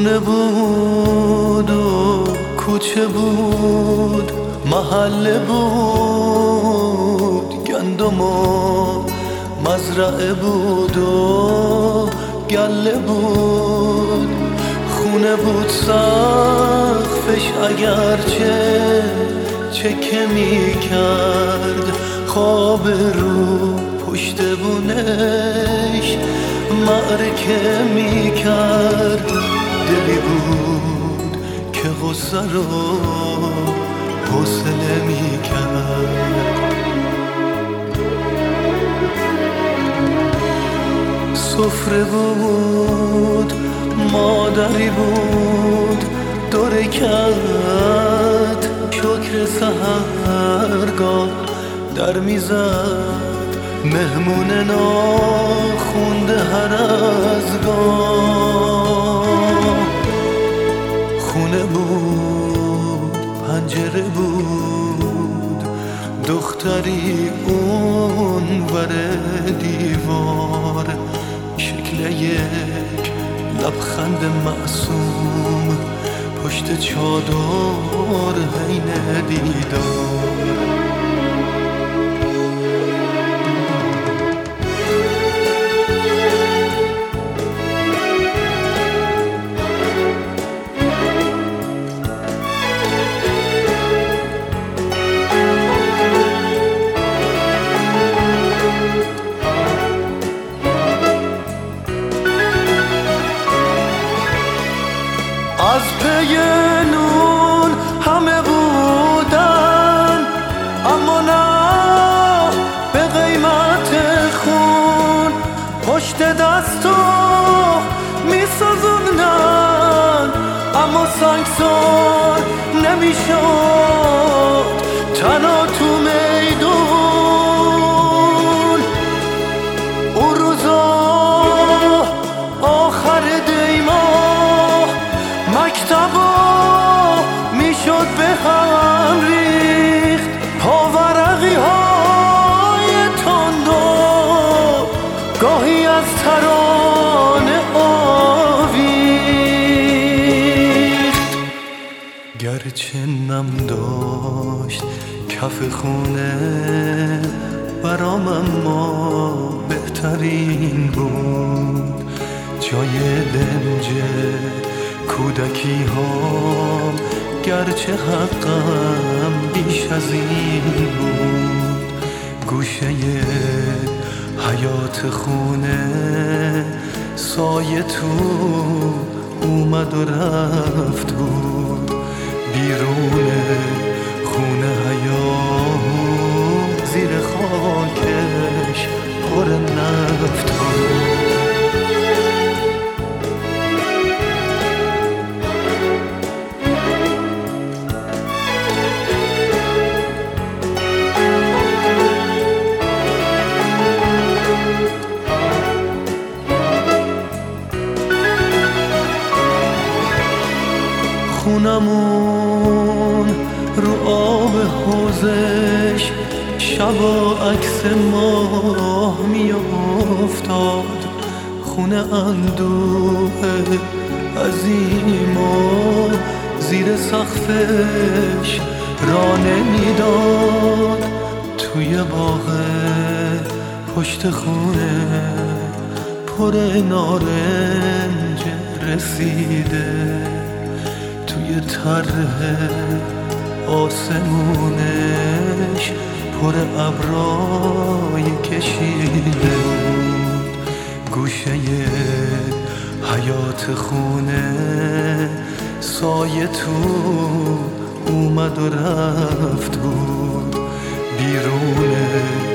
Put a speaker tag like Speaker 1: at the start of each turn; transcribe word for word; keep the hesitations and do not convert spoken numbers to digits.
Speaker 1: خونه بود و کوچه بود، محله بود، گندم و مزرعه بود و گله بود. خونه بود سقفش اگرچه چکه می کرد، خواب رو پشت بونش معرکه می کرد. دلی بود که غصه رو حوصله می کرد. سفره بود، مادری بود، دور کرد شکر سحرگاه در میزد، مهمون ناخونده هر از گاه. خونه بود، پنجره بود، دختری اون ور دیوار، شکل یک لبخند معصوم پشت چادر حین دیدار. از پی نون همه بودن، اما نه به قیمت خون. پشت دستو می سازوندن، اما سنگسار نمی شد تنها تو میدون. اون روزا آخر دیما مکتبا میشد به هم ریخت، پاورقی های تندو گاهی از ترانه آویخت. گرچه نم داشت کف خونه برام، اما بهترین بود جای دنج کودکی ها. گرچه حقم بیش از این بود، گوشه حیات خونه سایه تو اومد و رفت بود. بیرون خونه حیات زیر خاکش پر نفت بود. خونمون رو آب حوزش شبا عکس ماه می افتاد. خونه اندوه عظیم و زیر سقفش را نمیداد. توی باغ پشت خونه پر نارنج رسیده، توی طرح آسمونش پر ابرای کشیده بود. گوشه حیات خونه سایه تو اومد و رفت بود. بیرون